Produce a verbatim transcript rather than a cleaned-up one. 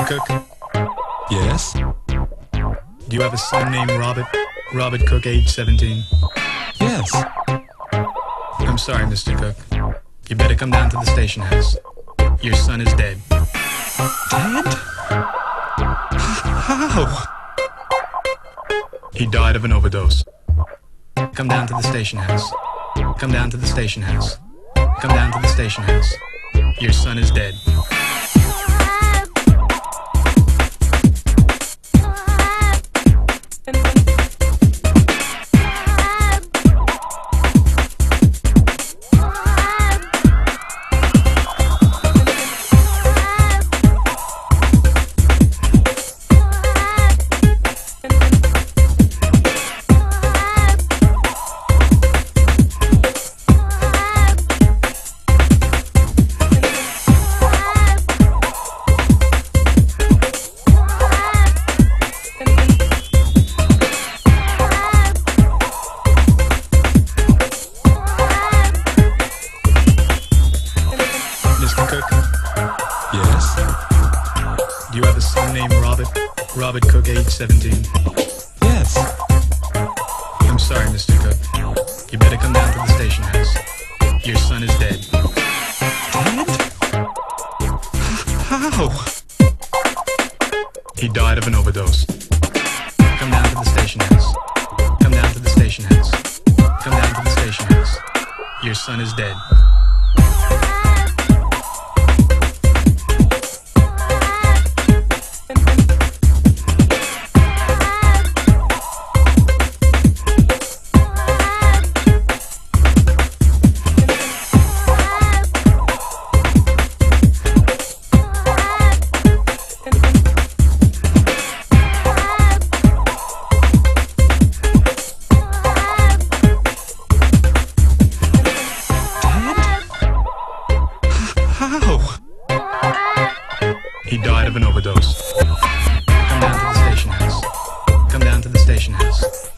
Cook? Yes? Do you have a son named Robert? Robert Cook, age seventeen? Yes. I'm sorry, Mister Cook. You better come down to the station house. Your son is dead. Dead? How? He died of an overdose. Come down to the station house. Come down to the station house. Come down to the station house. Your son is dead. Yes? Do you have a son named Robert? Robert Cook, age seventeen? Yes. I'm sorry, Mister Cook. You better come down to the station house. Your son is dead. Dead? How? He died of an overdose. Come down to the station house. Come down to the station house. Come down to the station house. Your son is dead. How? He died of an overdose. Come down to the station house. Come down to the station house.